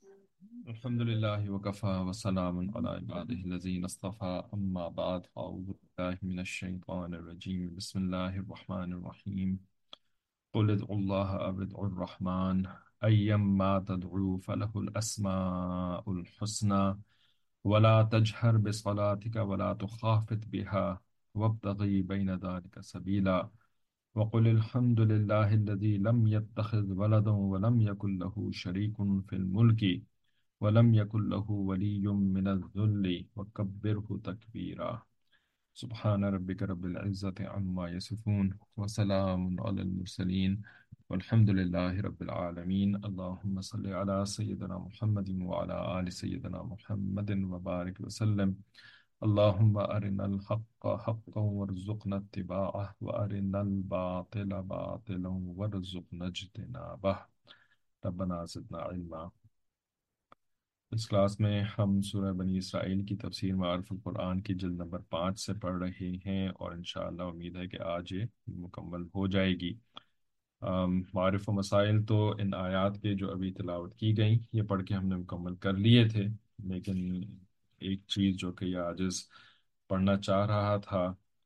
الحمد لله وكفى وسلام على عباده الذين اصطفى أما بعد أعوذ بالله من الشيطان الرجيم بسم الله الرحمن الرحيم قل ادعوا الله أو ادعوا الرحمن أيما تدعوا فله الأسماء الحسنى ولا تجهر بصلاتك ولا تخافت بها وابتغي بين ذلك سبيلا وقل الحمد لله الذي لم يتخذ ولدا ولم يكن له شريك في الملك ولم يكن له ولي من الذل وكبره تكبيرا سبحان ربك رب العزة عما يصفون وسلام على المرسلين والحمد لله رب العالمين اللهم صل على سيدنا محمد وعلى آل سيدنا محمد وبارك وسلم اللهم أرنا الحق حقا وارزقنا اتباعه وأرنا الباطل باطلا وارزقنا اجتنابه ربنا زدنا علما۔ اس کلاس میں ہم سورہ بنی اسرائیل کی تفسیر معارف القرآن کی جلد نمبر 5 سے پڑھ رہے ہیں، اور انشاءاللہ امید ہے کہ آج یہ مکمل ہو جائے گی۔ معارف و مسائل تو ان آیات کے جو ابھی تلاوت کی گئیں یہ پڑھ کے ہم نے مکمل کر لیے تھے، لیکن ایک چیز جو کہ یہ عاجز پڑھنا چاہ رہا تھا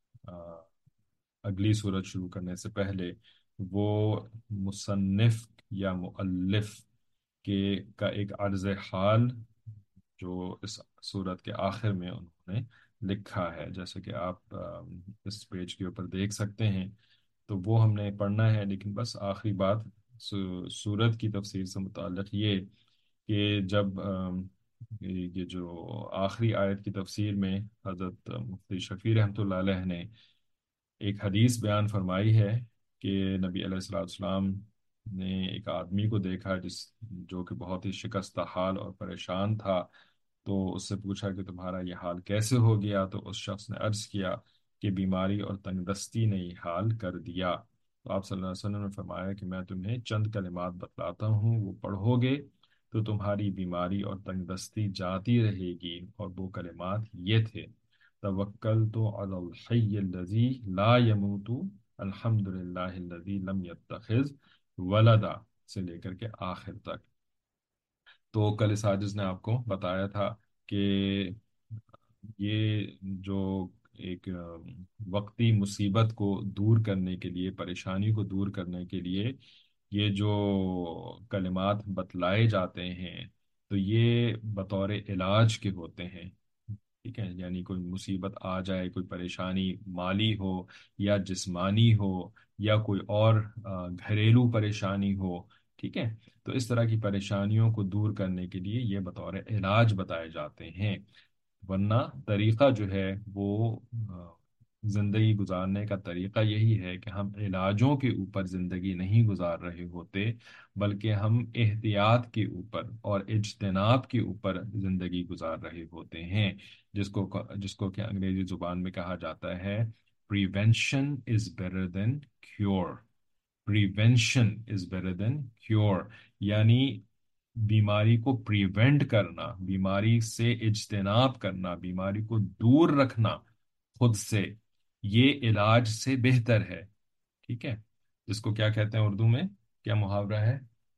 اگلی صورت شروع کرنے سے پہلے، وہ مصنف یا مؤلف کے کا ایک عرض حال جو اس صورت کے آخر میں انہوں نے لکھا ہے، جیسے کہ آپ اس پیج کے اوپر دیکھ سکتے ہیں، تو وہ ہم نے پڑھنا ہے۔ لیکن بس آخری بات صورت کی تفسیر سے متعلق یہ کہ جب یہ جو آخری آیت کی تفسیر میں حضرت مفتی شفیع رحمۃ اللہ علیہ نے ایک حدیث بیان فرمائی ہے کہ نبی علیہ السلام نے ایک آدمی کو دیکھا جو کہ بہت ہی شکستہ حال اور پریشان تھا، تو اس سے پوچھا کہ تمہارا یہ حال کیسے ہو گیا؟ تو اس شخص نے عرض کیا کہ بیماری اور تنگ دستی نے یہ حال کر دیا۔ تو آپ صلی اللہ علیہ وسلم نے فرمایا کہ میں تمہیں چند کلمات بتلاتا ہوں، وہ پڑھو گے تو تمہاری بیماری اور تنگ دستی جاتی رہے گی، اور وہ کلمات یہ تھے: توکلت علی الحی الذی لا يموت الحمد للہ الذی لم يتخذ ولدا سے لے کر کے آخر تک۔ تو کل ساجد نے آپ کو بتایا تھا کہ یہ جو ایک وقتی مصیبت کو دور کرنے کے لیے، پریشانی کو دور کرنے کے لیے یہ جو کلمات بتلائے جاتے ہیں، تو یہ بطور علاج کے ہوتے ہیں، ٹھیک ہے؟ یعنی کوئی مصیبت آ جائے، کوئی پریشانی مالی ہو یا جسمانی ہو یا کوئی اور گھریلو پریشانی ہو، ٹھیک ہے، تو اس طرح کی پریشانیوں کو دور کرنے کے لیے یہ بطور علاج بتائے جاتے ہیں۔ ورنہ طریقہ جو ہے وہ زندگی گزارنے کا طریقہ یہی ہے کہ ہم علاجوں کے اوپر زندگی نہیں گزار رہے ہوتے، بلکہ ہم احتیاط کے اوپر اور اجتناب کے اوپر زندگی گزار رہے ہوتے ہیں، جس کو کہ انگریزی زبان میں کہا جاتا ہے prevention is better than cure. Prevention is better than cure, یعنی بیماری کو پریونٹ کرنا، بیماری سے اجتناب کرنا، بیماری کو دور رکھنا خود سے، یہ علاج سے بہتر ہے، ٹھیک ہے؟ جس کو کیا کہتے ہیں اردو میں، کیا محاورہ ہے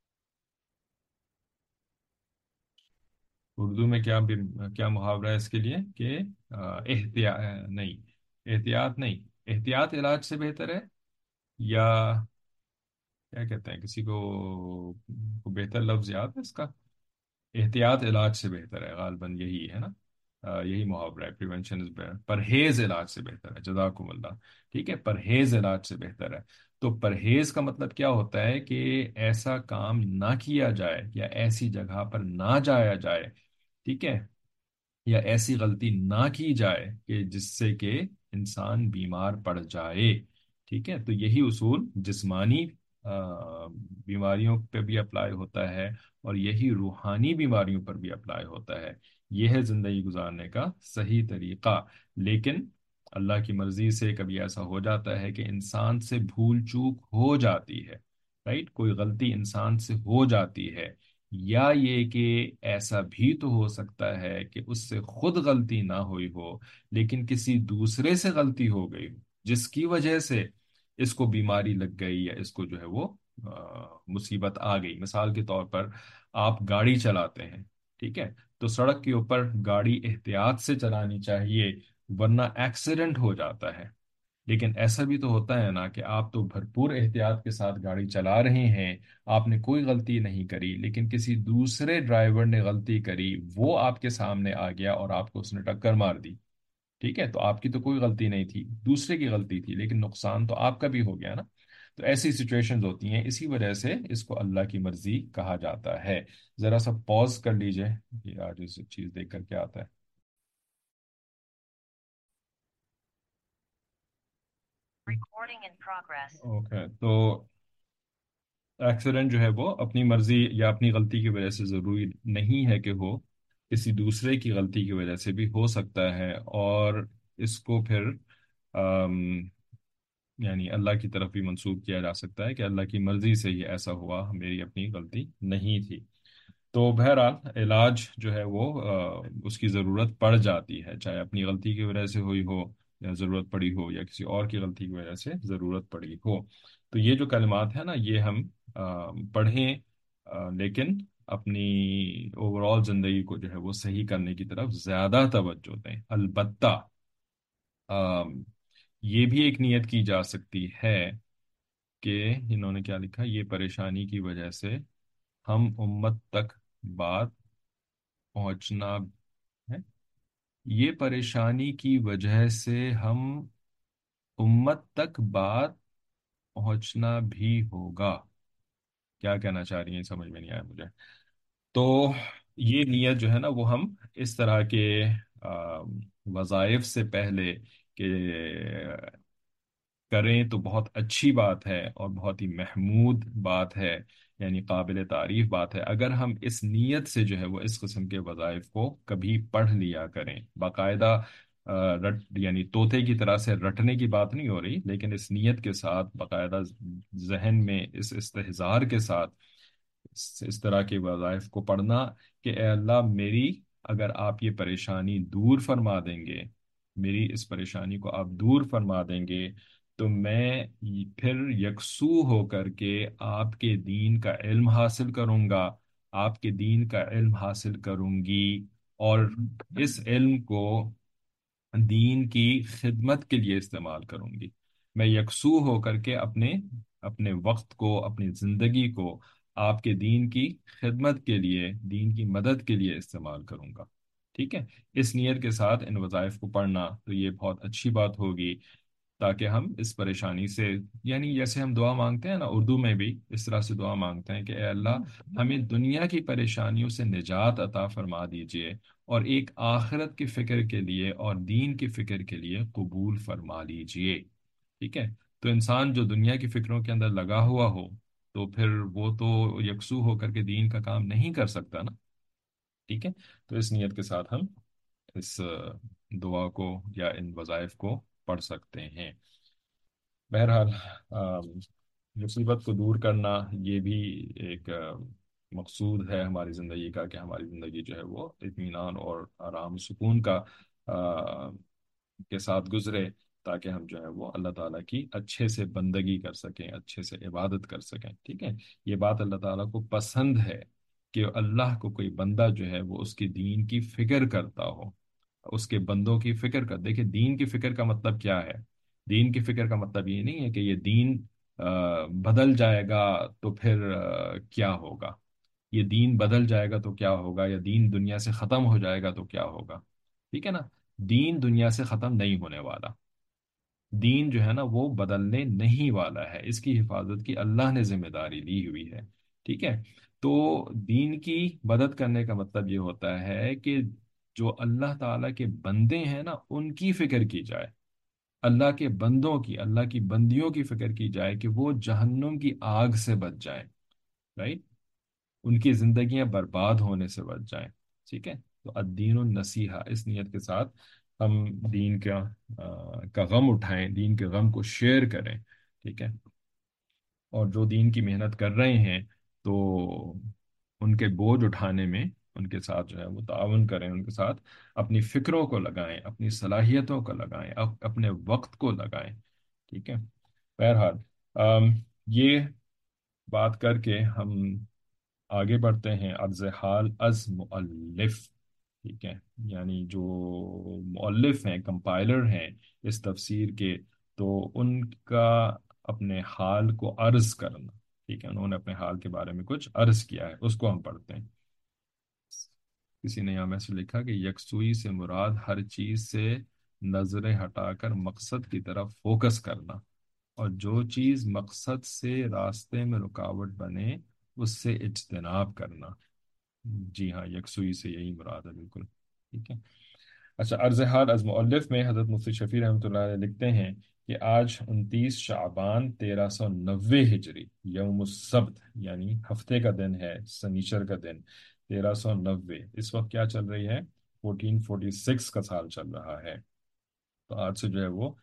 اردو میں؟ کیا محاورہ ہے اس کے لیے کہ احتیاط نہیں، احتیاط نہیں، احتیاط علاج سے بہتر ہے، یا کیا کہتے ہیں؟ کسی کو بہتر لفظ یاد ہے اس کا؟ احتیاط علاج سے بہتر ہے، غالباً یہی ہے نا، یہی محاورہ ہے، پریونشن از بیٹر، پرہیز علاج سے بہتر ہے، جزاکم اللہ، ٹھیک ہے، پرہیز علاج سے بہتر ہے۔ تو پرہیز کا مطلب کیا ہوتا ہے کہ ایسا کام نہ کیا جائے یا ایسی جگہ پر نہ جایا جائے، ٹھیک ہے، یا ایسی غلطی نہ کی جائے کہ جس سے کہ انسان بیمار پڑ جائے، ٹھیک ہے؟ تو یہی اصول جسمانی بیماریوں پہ بھی اپلائی ہوتا ہے، اور یہی روحانی بیماریوں پر بھی اپلائی ہوتا ہے۔ یہ ہے زندگی گزارنے کا صحیح طریقہ۔ لیکن اللہ کی مرضی سے کبھی ایسا ہو جاتا ہے کہ انسان سے بھول چوک ہو جاتی ہے، رائٹ؟ کوئی غلطی انسان سے ہو جاتی ہے، یا یہ کہ ایسا بھی تو ہو سکتا ہے کہ اس سے خود غلطی نہ ہوئی ہو لیکن کسی دوسرے سے غلطی ہو گئی ہو، جس کی وجہ سے اس کو بیماری لگ گئی یا اس کو جو ہے وہ مصیبت آ گئی، مثال کے طور پر آپ گاڑی چلاتے ہیں، ٹھیک ہے، تو سڑک کے اوپر گاڑی احتیاط سے چلانی چاہیے ورنہ ایکسیڈنٹ ہو جاتا ہے۔ لیکن ایسا بھی تو ہوتا ہے نا کہ آپ تو بھرپور احتیاط کے ساتھ گاڑی چلا رہے ہیں، آپ نے کوئی غلطی نہیں کری، لیکن کسی دوسرے ڈرائیور نے غلطی کری، وہ آپ کے سامنے آ گیا اور آپ کو اس نے ٹکر مار دی، ٹھیک ہے، تو آپ کی تو کوئی غلطی نہیں تھی، دوسرے کی غلطی تھی، لیکن نقصان تو آپ کا بھی ہو گیا نا۔ تو ایسی سچویشنز ہوتی ہیں، اسی وجہ سے اس کو اللہ کی مرضی کہا جاتا ہے۔ ذرا سا پوز کر لیجئے، یہ آج اس چیز دیکھ کر کیا آتا ہے۔ اوکے، تو ایکسیڈنٹ جو ہے وہ اپنی مرضی یا اپنی غلطی کی وجہ سے ضروری نہیں ہے کہ ہو، کسی دوسرے کی غلطی کی وجہ سے بھی ہو سکتا ہے، اور اس کو پھر آم، یعنی اللہ کی طرف بھی منسوب کیا جا سکتا ہے کہ اللہ کی مرضی سے ہی ایسا ہوا، میری اپنی غلطی نہیں تھی۔ تو بہرحال علاج جو ہے وہ اس کی ضرورت پڑ جاتی ہے، چاہے اپنی غلطی کی وجہ سے ہوئی ہو یا ضرورت پڑی ہو یا کسی اور کی غلطی کی وجہ سے ضرورت پڑی ہو۔ تو یہ جو کلمات ہیں نا، یہ ہم پڑھیں، لیکن اپنی اوور آل زندگی کو جو ہے وہ صحیح کرنے کی طرف زیادہ توجہ دیں۔ البتہ آم، یہ بھی ایک نیت کی جا سکتی ہے کہ انہوں نے کیا لکھا، یہ پریشانی کی وجہ سے ہم امت تک بات پہنچنا ہے، یہ پریشانی کی وجہ سے ہم امت تک بات پہنچنا بھی ہوگا۔ کیا کہنا چاہ رہی ہیں سمجھ میں نہیں آیا مجھے۔ تو یہ نیت جو ہے نا وہ ہم اس طرح کے آ، وظائف سے پہلے کہ کریں تو بہت اچھی بات ہے اور بہت ہی محمود بات ہے، یعنی قابل تعریف بات ہے اگر ہم اس نیت سے جو ہے وہ اس قسم کے وظائف کو کبھی پڑھ لیا کریں باقاعدہ۔ یعنی طوطے کی طرح سے رٹنے کی بات نہیں ہو رہی، لیکن اس نیت کے ساتھ باقاعدہ ذہن میں اس استحضار کے ساتھ اس طرح کے وظائف کو پڑھنا کہ اے اللہ میری، اگر آپ یہ پریشانی دور فرما دیں گے، میری اس پریشانی کو آپ دور فرما دیں گے، تو میں پھر یکسو ہو کر کے آپ کے دین کا علم حاصل کروں گا، آپ کے دین کا علم حاصل کروں گی، اور اس علم کو دین کی خدمت کے لیے استعمال کروں گی۔ میں یکسو ہو کر کے اپنے اپنے وقت کو، اپنی زندگی کو آپ کے دین کی خدمت کے لیے، دین کی مدد کے لیے استعمال کروں گا، ٹھیک ہے۔ اس نیت کے ساتھ ان وظائف کو پڑھنا تو یہ بہت اچھی بات ہوگی، تاکہ ہم اس پریشانی سے، یعنی جیسے ہم دعا مانگتے ہیں نا اردو میں بھی اس طرح سے دعا مانگتے ہیں کہ اے اللہ ہمیں دنیا کی پریشانیوں سے نجات عطا فرما دیجئے، اور ایک آخرت کی فکر کے لیے اور دین کی فکر کے لیے قبول فرما لیجئے، ٹھیک ہے۔ تو انسان جو دنیا کی فکروں کے اندر لگا ہوا ہو تو پھر وہ تو یکسو ہو کر کے دین کا کام نہیں کر سکتا نا، ٹھیک ہے۔ تو اس نیت کے ساتھ ہم اس دعا کو یا ان وظائف کو پڑھ سکتے ہیں۔ بہرحال آم، مصیبت کو دور کرنا یہ بھی ایک مقصود ہے ہماری زندگی کا، کہ ہماری زندگی جو ہے وہ اطمینان اور آرام سکون کا کے ساتھ گزرے، تاکہ ہم جو ہے وہ اللہ تعالیٰ کی اچھے سے بندگی کر سکیں، اچھے سے عبادت کر سکیں، ٹھیک ہے۔ یہ بات اللہ تعالیٰ کو پسند ہے کہ اللہ کو کوئی بندہ جو ہے وہ اس کی دین کی فکر کرتا ہو، اس کے بندوں کی فکر کر۔ دیکھیں دین کی فکر کا مطلب کیا ہے؟ دین کی فکر کا مطلب یہ نہیں ہے کہ یہ دین بدل جائے گا تو پھر کیا ہوگا، یہ دین بدل جائے گا تو کیا ہوگا، یا دین دنیا سے ختم ہو جائے گا تو کیا ہوگا، ٹھیک ہے نا۔ دین دنیا سے ختم نہیں ہونے والا، دین جو ہے نا وہ بدلنے نہیں والا ہے، اس کی حفاظت کی اللہ نے ذمہ داری لی ہوئی ہے، ٹھیک ہے۔ تو دین کی مدد کرنے کا مطلب یہ ہوتا ہے کہ جو اللہ تعالیٰ کے بندے ہیں نا ان کی فکر کی جائے، اللہ کے بندوں کی، اللہ کی بندیوں کی فکر کی جائے کہ وہ جہنم کی آگ سے بچ جائیں، رائٹ، ان کی زندگیاں برباد ہونے سے بچ جائیں، ٹھیک ہے۔ تو الدین النصیحہ، اس نیت کے ساتھ ہم دین کا غم اٹھائیں، دین کے غم کو شیئر کریں، ٹھیک ہے۔ اور جو دین کی محنت کر رہے ہیں تو ان کے بوجھ اٹھانے میں ان کے ساتھ جو ہے وہ تعاون کریں، ان کے ساتھ اپنی فکروں کو لگائیں، اپنی صلاحیتوں کو لگائیں، اپنے وقت کو لگائیں، ٹھیک ہے۔ بہرحال یہ بات کر کے ہم آگے بڑھتے ہیں عرض حال از مؤلف، ٹھیک ہے؟ یعنی جو مؤلف ہیں، کمپائلر ہیں اس تفسیر کے، تو ان کا اپنے حال کو عرض کرنا، ٹھیک ہے؟ انہوں نے اپنے حال کے بارے میں کچھ عرض کیا ہے، اس کو ہم پڑھتے ہیں۔ کسی نے یہاں میں سے لکھا کہ یکسوئی سے مراد ہر چیز سے نظریں ہٹا کر مقصد کی طرف فوکس کرنا، اور جو چیز مقصد سے راستے میں رکاوٹ بنے اس سے اجتناب کرنا۔ جی ہاں، یکسوئی سے یہی مراد ہے، بالکل ٹھیک ہے۔ اچھا، عرض حال از مؤلف میں حضرت مفتی شفیع رحمۃ اللہ علیہ لکھتے ہیں کہ آج 29 شعبان 1390 ہجری، یوم السبت یعنی ہفتے کا دن ہے، سنیچر کا دن، 1390۔ اس وقت کیا چل رہی ہے؟ 1446 کا سال چل رہا ہے۔ تو آج سے جو ہے وہ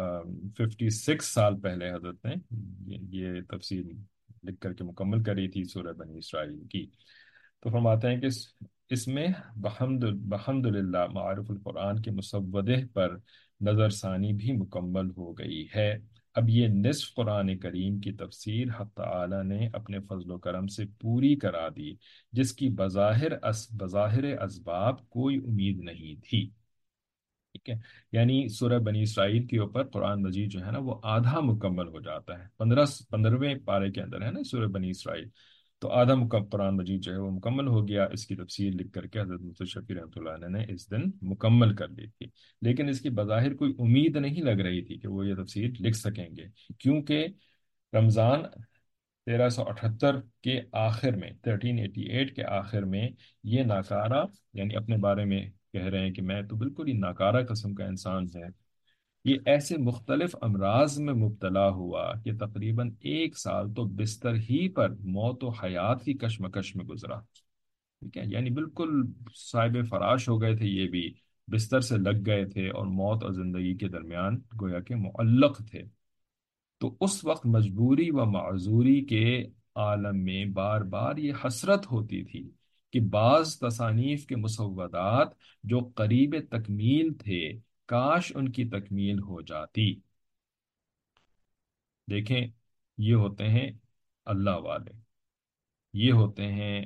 56 سال پہلے حضرت نے یہ تفسیر لکھ کر کے مکمل کری تھی سورہ بنی اسرائیل کی۔ تو فرماتے ہیں کہ اس میں بحمد للہ معارف القرآن کے مسودہ پر نظر ثانی بھی مکمل ہو گئی ہے۔ اب یہ نصف قرآن کریم کی تفسیر حق تعالی نے اپنے فضل و کرم سے پوری کرا دی، جس کی بظاہر اسباب کوئی امید نہیں تھی، ٹھیک ہے؟ یعنی سورہ بنی اسرائیل کے اوپر قرآن مجید جو ہے نا وہ آدھا مکمل ہو جاتا ہے، 15ویں پارے کے اندر ہے نا سورہ بنی اسرائیل، تو آدھا قرآن مجید جو ہے وہ مکمل ہو گیا۔ اس کی تفسیر لکھ کر کے حضرت مفتی شفیع رحمۃ اللہ علیہ نے اس دن مکمل کر لی تھی، لیکن اس کی بظاہر کوئی امید نہیں لگ رہی تھی کہ وہ یہ تفسیر لکھ سکیں گے، کیونکہ رمضان 1378 کے آخر میں، 1388 کے آخر میں، یہ ناکارہ یعنی اپنے بارے میں کہہ رہے ہیں کہ میں تو بالکل ہی ناکارہ قسم کا انسان ہے، یہ ایسے مختلف امراض میں مبتلا ہوا کہ تقریباً 1 سال تو بستر ہی پر موت و حیات کی کشمکش میں گزرا، ٹھیک ہے؟ یعنی بالکل صاحب فراش ہو گئے تھے، یہ بھی بستر سے لگ گئے تھے اور موت اور زندگی کے درمیان گویا کہ معلق تھے۔ تو اس وقت مجبوری و معذوری کے عالم میں بار بار یہ حسرت ہوتی تھی کہ بعض تصانیف کے مسودات جو قریب تکمیل تھے، کاش ان کی تکمیل ہو جاتی۔ دیکھیں، یہ ہوتے ہیں اللہ والے، یہ ہوتے ہیں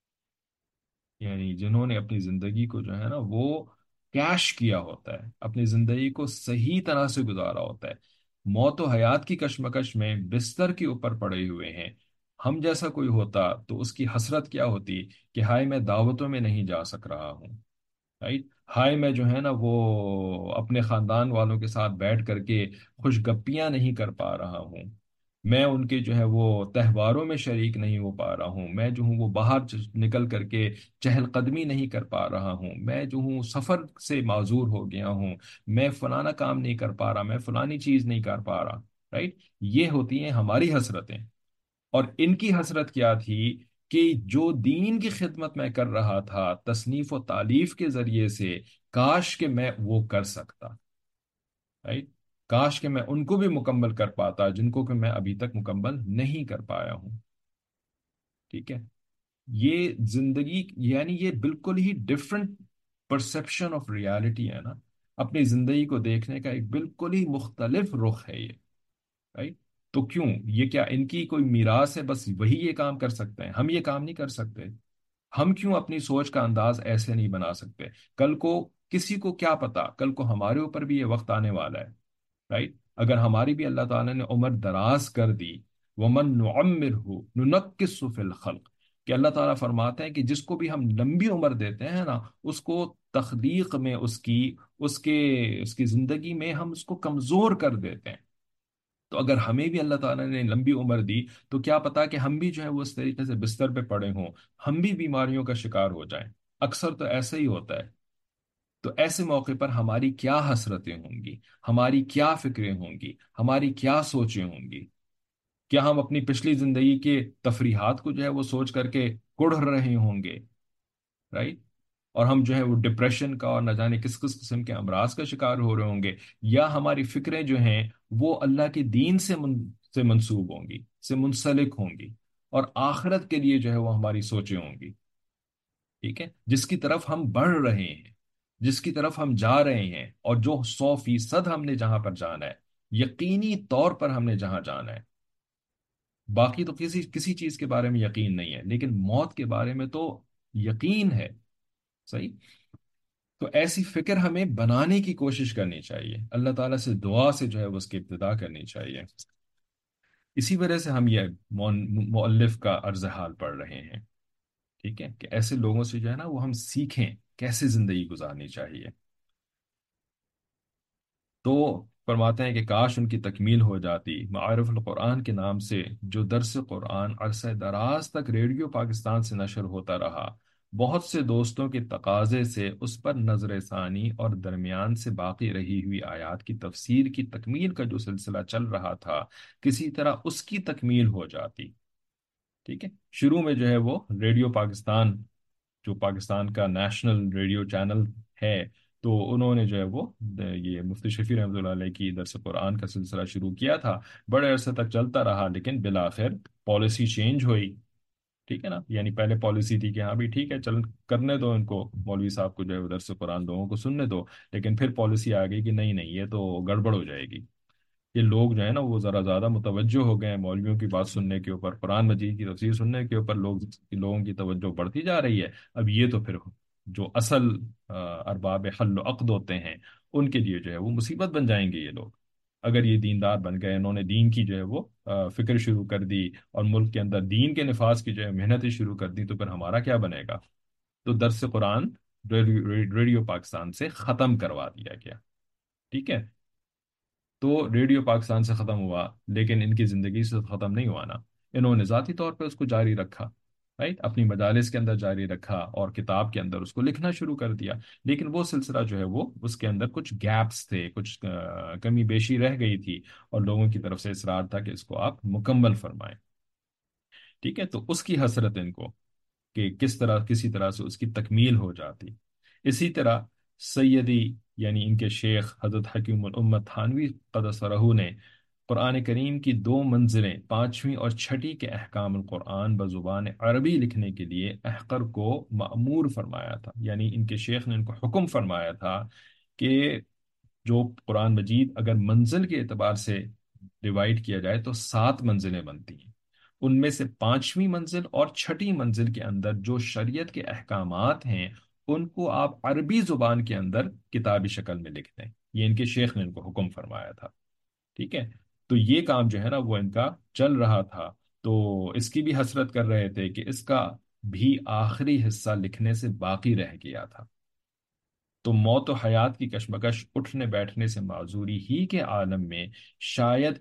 یعنی جنہوں نے اپنی زندگی کو جو ہے نا وہ کیش کیا ہوتا ہے، اپنی زندگی کو صحیح طرح سے گزارا ہوتا ہے، موت و حیات کی کشمکش میں بستر کے اوپر پڑے ہوئے ہیں۔ ہم جیسا کوئی ہوتا تو اس کی حسرت کیا ہوتی کہ ہائے میں دعوتوں میں نہیں جا سک رہا ہوں، رائٹ؟ ہائے میں جو ہے نا وہ اپنے خاندان والوں کے ساتھ بیٹھ کر کے خوش گپیاں نہیں کر پا رہا ہوں، میں ان کے جو ہے وہ تہواروں میں شریک نہیں ہو پا رہا ہوں، میں جو ہوں وہ باہر نکل کر کے چہل قدمی نہیں کر پا رہا ہوں، میں جو ہوں سفر سے معذور ہو گیا ہوں، میں فلانا کام نہیں کر پا رہا، میں فلانی چیز نہیں کر پا رہا، رائٹ؟ یہ ہوتی ہیں ہماری حسرتیں، اور ان کی حسرت کیا تھی کہ جو دین کی خدمت میں کر رہا تھا تصنیف و تالیف کے ذریعے سے، کاش کہ میں وہ کر سکتا، رائٹ؟ کاش کہ میں ان کو بھی مکمل کر پاتا جن کو کہ میں ابھی تک مکمل نہیں کر پایا ہوں، ٹھیک ہے؟ یہ زندگی یعنی یہ بالکل ہی ڈفرنٹ پرسپشن آف ریالٹی ہے نا، اپنی زندگی کو دیکھنے کا ایک بالکل ہی مختلف رخ ہے یہ، رائٹ؟ تو کیوں یہ کیا ان کی کوئی میراث ہے بس وہی یہ کام کر سکتے ہیں، ہم یہ کام نہیں کر سکتے؟ ہم کیوں اپنی سوچ کا انداز ایسے نہیں بنا سکتے؟ کل کو کسی کو کیا پتا، کل کو ہمارے اوپر بھی یہ وقت آنے والا ہے، رائٹ؟ اگر ہماری بھی اللہ تعالیٰ نے عمر دراز کر دی، ومن نعمرہ ننکس فی الخلق، کہ اللہ تعالیٰ فرماتے ہیں کہ جس کو بھی ہم لمبی عمر دیتے ہیں نا، اس کو تخلیق میں اس کی زندگی میں ہم اس کو کمزور کر دیتے ہیں۔ تو اگر ہمیں بھی اللہ تعالیٰ نے لمبی عمر دی تو کیا پتا کہ ہم بھی جو ہے وہ اس طریقے سے بستر پہ پڑے ہوں، ہم بھی بیماریوں کا شکار ہو جائیں، اکثر تو ایسا ہی ہوتا ہے۔ تو ایسے موقع پر ہماری کیا حسرتیں ہوں گی، ہماری کیا فکریں ہوں گی، ہماری کیا سوچیں ہوں گی؟ کیا ہم اپنی پچھلی زندگی کے تفریحات کو جو ہے وہ سوچ کر کے کڑھ رہے ہوں گے، رائٹ؟ اور ہم جو ہے وہ ڈپریشن کا اور نہ جانے کس کس قسم کے امراض کا شکار ہو رہے ہوں گے، یا ہماری فکریں جو ہیں وہ اللہ کے دین سے منسوب ہوں گی، سے منسلک ہوں گی، اور آخرت کے لیے جو ہے وہ ہماری سوچیں ہوں گی، ٹھیک ہے؟ جس کی طرف ہم بڑھ رہے ہیں، جس کی طرف ہم جا رہے ہیں، اور جو 100% ہم نے جہاں پر جانا ہے، یقینی طور پر ہم نے جہاں جانا ہے، باقی تو کسی کسی چیز کے بارے میں یقین نہیں ہے، لیکن موت کے بارے میں تو یقین ہے. صحیح. تو ایسی فکر ہمیں بنانے کی کوشش کرنی چاہیے، اللہ تعالیٰ سے دعا سے جو ہے وہ اس کی ابتدا کرنی چاہیے. اسی وجہ سے ہم یہ مؤلف کا عرض حال پڑھ رہے ہیں. ٹھیک ہے، کہ ایسے لوگوں سے جو ہے نا وہ ہم سیکھیں کیسے زندگی گزارنی چاہیے. تو فرماتے ہیں کہ کاش ان کی تکمیل ہو جاتی. معارف القرآن کے نام سے جو درس قرآن عرصہ دراز تک ریڈیو پاکستان سے نشر ہوتا رہا، بہت سے دوستوں کے تقاضے سے اس پر نظر ثانی اور درمیان سے باقی رہی ہوئی آیات کی تفسیر کی تکمیل کا جو سلسلہ چل رہا تھا، کسی طرح اس کی تکمیل ہو جاتی. ٹھیک ہے. شروع میں جو ہے وہ ریڈیو پاکستان، جو پاکستان کا نیشنل ریڈیو چینل ہے، تو انہوں نے جو ہے وہ یہ مفتی شفیع رحمۃ اللہ علیہ کی درس قرآن کا سلسلہ شروع کیا تھا. بڑے عرصے تک چلتا رہا، لیکن بالآخر پالیسی چینج ہوئی. ٹھیک ہے نا، یعنی پہلے پالیسی تھی کہ ہاں بھی ٹھیک ہے، چل کرنے دو ان کو، مولوی صاحب کو جو ہے وہ درس قرآن لوگوں کو سننے دو. لیکن پھر پالیسی آ گئی کہ نہیں نہیں، یہ تو گڑبڑ ہو جائے گی. یہ لوگ جو ہے نا وہ ذرا زیادہ متوجہ ہو گئے ہیں مولویوں کی بات سننے کے اوپر، قرآن مجید کی تفسیر سننے کے اوپر لوگوں کی توجہ بڑھتی جا رہی ہے. اب یہ تو پھر جو اصل ارباب حل و عقد ہوتے ہیں ان کے لیے جو ہے وہ مصیبت بن جائیں گے یہ لوگ. اگر یہ دیندار بن گئے، انہوں نے دین کی جو ہے وہ فکر شروع کر دی، اور ملک کے اندر دین کے نفاذ کی جو ہے محنتیں شروع کر دی، تو پھر ہمارا کیا بنے گا؟ تو درس قرآن ریڈیو پاکستان سے ختم کروا دیا گیا. ٹھیک ہے. تو ریڈیو پاکستان سے ختم ہوا، لیکن ان کی زندگی سے ختم نہیں ہوا نا. انہوں نے ذاتی طور پہ اس کو جاری رکھا، رائٹ، اپنی مجالس کے اندر جاری رکھا اور کتاب کے اندر اس کو لکھنا شروع کر دیا. لیکن وہ سلسلہ جو ہے وہ اس کے اندر کچھ گیپس تھے، کچھ کمی بیشی رہ گئی تھی، اور لوگوں کی طرف سے اصرار تھا کہ اس کو آپ مکمل فرمائیں. ٹھیک ہے. تو اس کی حسرت ان کو کہ کس طرح کسی طرح سے اس کی تکمیل ہو جاتی. اسی طرح سیدی، یعنی ان کے شیخ حضرت حکیم الامت تھانوی قدس سرہ نے قرآن کریم کی دو منزلیں، پانچویں اور چھٹی کے احکام القرآن بزبان عربی لکھنے کے لیے احقر کو مأمور فرمایا تھا. یعنی ان کے شیخ نے ان کو حکم فرمایا تھا کہ جو قرآن مجید اگر منزل کے اعتبار سے ڈیوائڈ کیا جائے تو 7 منزلیں بنتی ہیں. ان میں سے پانچویں منزل اور چھٹی منزل کے اندر جو شریعت کے احکامات ہیں ان کو آپ عربی زبان کے اندر کتابی شکل میں لکھ دیں. یہ ان کے شیخ نے ان کو حکم فرمایا تھا. ٹھیک ہے. تو یہ کام جو ہے نا وہ ان کا چل رہا تھا. تو اس کی بھی حسرت کر رہے تھے کہ اس کا بھی آخری حصہ لکھنے سے باقی رہ گیا تھا. تو موت و حیات کی کشمکش، اٹھنے بیٹھنے سے معذوری ہی کے عالم میں شاید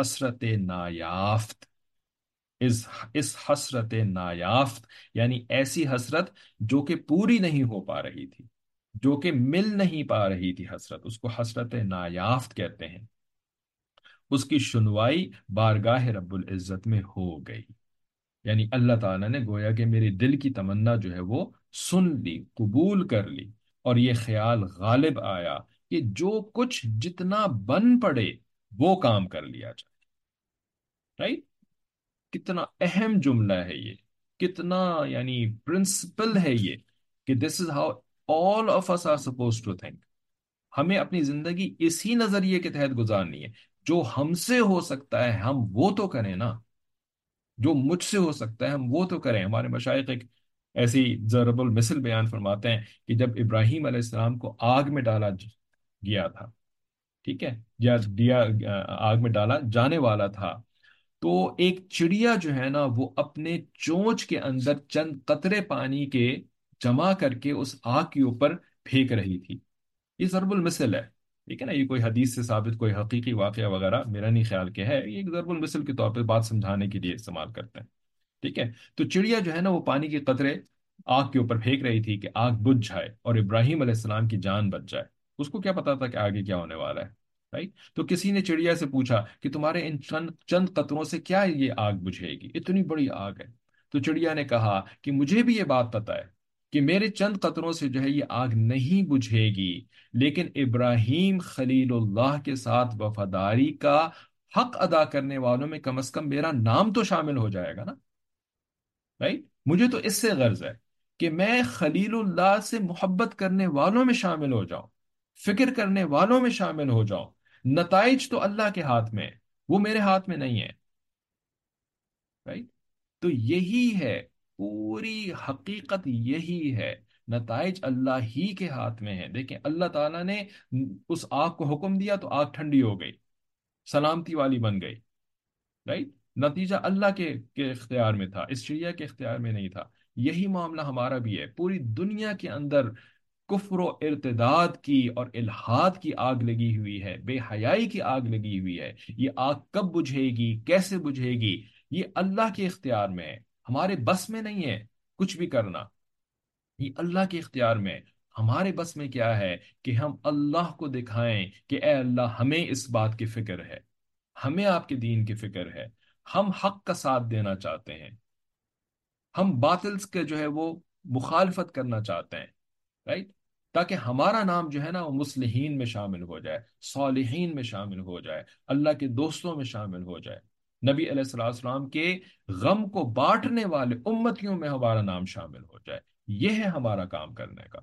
اس اس حسرت نایافت، یعنی ایسی حسرت جو کہ پوری نہیں ہو پا رہی تھی، جو کہ مل نہیں پا رہی تھی حسرت، اس کو حسرت نایافت کہتے ہیں، اس کی شنوائی بارگاہ رب العزت میں ہو گئی. یعنی اللہ تعالیٰ نے گویا کہ میری دل کی تمنا جو ہے وہ سن لی، قبول کر لی، اور یہ خیال غالب آیا کہ جو کچھ جتنا بن پڑے وہ کام کر لیا جائے. رائٹ. کتنا اہم جملہ ہے یہ، کتنا یعنی پرنسپل ہے یہ، کہ this is how all of us are suppose to think. ہمیں اپنی زندگی اسی نظریے کے تحت گزارنی ہے. جو ہم سے ہو سکتا ہے ہم وہ تو کریں نا، جو مجھ سے ہو سکتا ہے ہم وہ تو کریں. ہمارے مشائخ ایک ایسی ضرب المثل بیان فرماتے ہیں کہ جب ابراہیم علیہ السلام کو آگ میں ڈالا گیا تھا، ٹھیک ہے، یا دیا آگ میں ڈالا جانے والا تھا، تو ایک چڑیا جو ہے نا وہ اپنے چونچ کے اندر چند قطرے پانی کے جمع کر کے اس آگ کے اوپر پھینک رہی تھی. یہ ضرب المثل ہے. ٹھیک ہے نا، یہ کوئی حدیث سے ثابت کوئی حقیقی واقعہ وغیرہ میرا نہیں خیال کہ ہے، یہ ایک ضرب المثل کے طور پہ بات سمجھانے کے لیے استعمال کرتے ہیں. ٹھیک ہے. تو چڑیا جو ہے نا وہ پانی کے قطرے آگ کے اوپر پھینک رہی تھی کہ آگ بجھ جائے اور ابراہیم علیہ السلام کی جان بچ جائے. اس کو کیا پتا تھا کہ آگے کیا ہونے والا ہے؟ رائٹ. تو کسی نے چڑیا سے پوچھا کہ تمہارے ان چند چند قطروں سے کیا یہ آگ بجھے گی، اتنی بڑی آگ ہے. تو چڑیا نے کہا کہ مجھے بھی یہ بات پتا ہے کہ میرے چند قطروں سے جو ہے یہ آگ نہیں بجھے گی، لیکن ابراہیم خلیل اللہ کے ساتھ وفاداری کا حق ادا کرنے والوں میں کم از کم میرا نام تو شامل ہو جائے گا نا. رائٹ. مجھے تو اس سے غرض ہے کہ میں خلیل اللہ سے محبت کرنے والوں میں شامل ہو جاؤں، فکر کرنے والوں میں شامل ہو جاؤں. نتائج تو اللہ کے ہاتھ میں ہے، وہ میرے ہاتھ میں نہیں ہے. رائٹ. تو یہی ہے پوری حقیقت، یہی ہے. نتائج اللہ ہی کے ہاتھ میں ہے. دیکھیں اللہ تعالیٰ نے اس آگ کو حکم دیا تو آگ ٹھنڈی ہو گئی، سلامتی والی بن گئی. رائٹ. نتیجہ اللہ کے اختیار میں تھا، اس چڑیا کے اختیار میں نہیں تھا. یہی معاملہ ہمارا بھی ہے. پوری دنیا کے اندر کفر و ارتداد کی اور الحاد کی آگ لگی ہوئی ہے، بے حیائی کی آگ لگی ہوئی ہے. یہ آگ کب بجھے گی، کیسے بجھے گی، یہ اللہ کے اختیار میں ہے، ہمارے بس میں نہیں ہے کچھ بھی کرنا. یہ اللہ کے اختیار میں ہے. ہمارے بس میں کیا ہے کہ ہم اللہ کو دکھائیں کہ اے اللہ ہمیں اس بات کی فکر ہے، ہمیں آپ کے دین کی فکر ہے، ہم حق کا ساتھ دینا چاہتے ہیں، ہم باطلز کے جو ہے وہ مخالفت کرنا چاہتے ہیں. رائٹ. تاکہ ہمارا نام جو ہے نا وہ مصلحین میں شامل ہو جائے، صالحین میں شامل ہو جائے، اللہ کے دوستوں میں شامل ہو جائے، نبی علیہ الصلوۃ والسلام کے غم کو بانٹنے والے امتیوں میں ہمارا نام شامل ہو جائے. یہ ہے ہمارا کام کرنے کا.